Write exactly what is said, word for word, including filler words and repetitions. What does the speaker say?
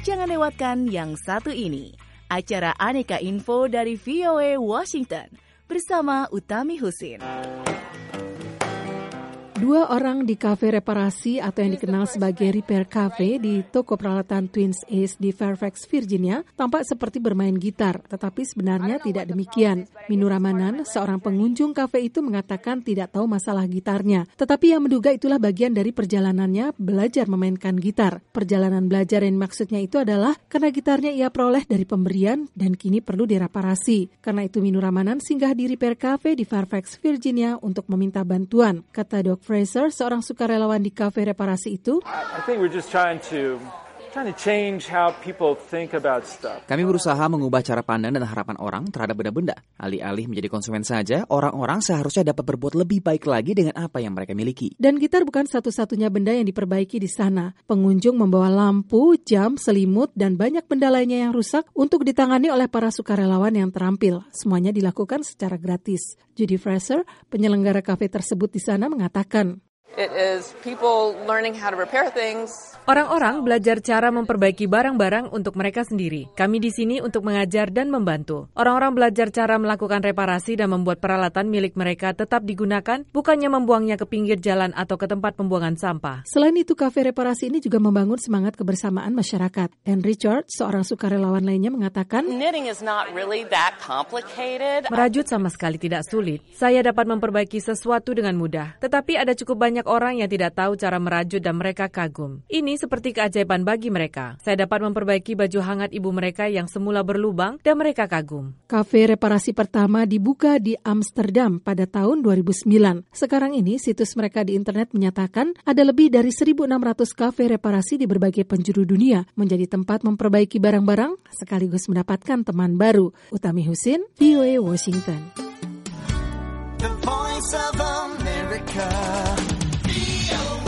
Jangan lewatkan yang satu ini, acara Aneka Info dari V O A Washington bersama Utami Husin. Dua orang di kafe reparasi atau yang dikenal sebagai Repair Cafe di toko peralatan Twins Ace di Fairfax, Virginia, tampak seperti bermain gitar, tetapi sebenarnya tidak demikian. Minu Ramanan, seorang pengunjung kafe itu mengatakan tidak tahu masalah gitarnya, tetapi yang menduga itulah bagian dari perjalanannya belajar memainkan gitar. Perjalanan belajar yang maksudnya itu adalah karena gitarnya ia peroleh dari pemberian dan kini perlu direparasi. Karena itu Minu Ramanan singgah di Repair Cafe di Fairfax, Virginia untuk meminta bantuan. Kata Doc Fraser, seorang sukarelawan di kafe reparasi itu, I think we're just trying to trying to change how people think about stuff. Kami berusaha mengubah cara pandang dan harapan orang terhadap benda-benda. Alih-alih menjadi konsumen saja, orang-orang seharusnya dapat berbuat lebih baik lagi dengan apa yang mereka miliki. Dan gitar bukan satu-satunya benda yang diperbaiki di sana. Pengunjung membawa lampu, jam, selimut, dan banyak benda lainnya yang rusak untuk ditangani oleh para sukarelawan yang terampil. Semuanya dilakukan secara gratis. Judy Fraser, penyelenggara kafe tersebut di sana, mengatakan, It is people learning how to repair things. Orang-orang belajar cara memperbaiki barang-barang untuk mereka sendiri. Kami di sini untuk mengajar dan membantu. Orang-orang belajar cara melakukan reparasi dan membuat peralatan milik mereka tetap digunakan, bukannya membuangnya ke pinggir jalan atau ke tempat pembuangan sampah. Selain itu, kafe reparasi ini juga membangun semangat kebersamaan masyarakat. Dan Richard, seorang sukarelawan lainnya, mengatakan, Knitting is not really that complicated. Merajut sama sekali tidak sulit. Saya dapat memperbaiki sesuatu dengan mudah. Tetapi ada cukup banyak orang yang tidak tahu cara merajut dan mereka kagum. Ini seperti keajaiban bagi mereka. Saya dapat memperbaiki baju hangat ibu mereka yang semula berlubang dan mereka kagum. Kafe reparasi pertama dibuka di Amsterdam pada tahun dua ribu sembilan. Sekarang ini situs mereka di internet menyatakan ada lebih dari seribu enam ratus kafe reparasi di berbagai penjuru dunia menjadi tempat memperbaiki barang-barang sekaligus mendapatkan teman baru. Utami Husin, V O A Washington. The Voice of America. V O A